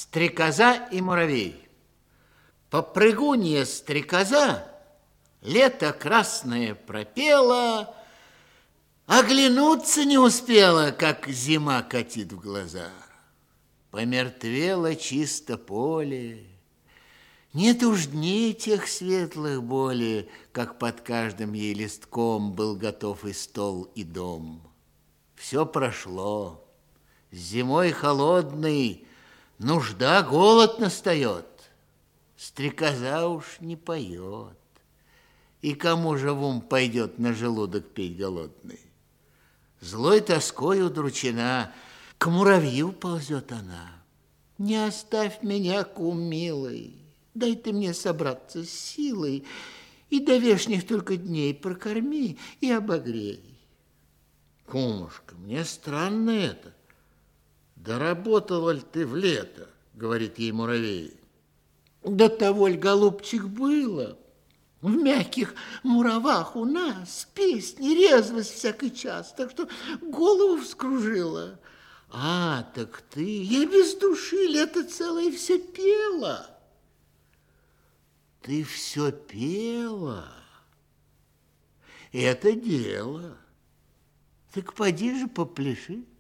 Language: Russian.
Стрекоза и муравей. Попрыгунья стрекоза лето красное пропела, оглянуться не успела, как зима катит в глаза. Помертвело чисто поле, нет уж дней тех светлых боли, как под каждым ей листком был готов и стол, и дом. Все прошло, с зимой холодной нужда, голод настает. Стрекоза уж не поет, и кому же в ум пойдет на желудок петь голодный? Злой тоской удручена, к муравью ползет она. Не оставь меня, кум милый, дай ты мне собраться с силой, и до вешних только дней прокорми и обогрей. Кумушка, мне странно это. Доработала ли ты в лето, говорит ей муравей. До того ль, голубчик, было. В мягких муравах у нас песни, резвость всякий час, так что голову вскружила. А, так ты, я без души лето целое все пела. Ты все пела? Это дело. Так поди же попляши.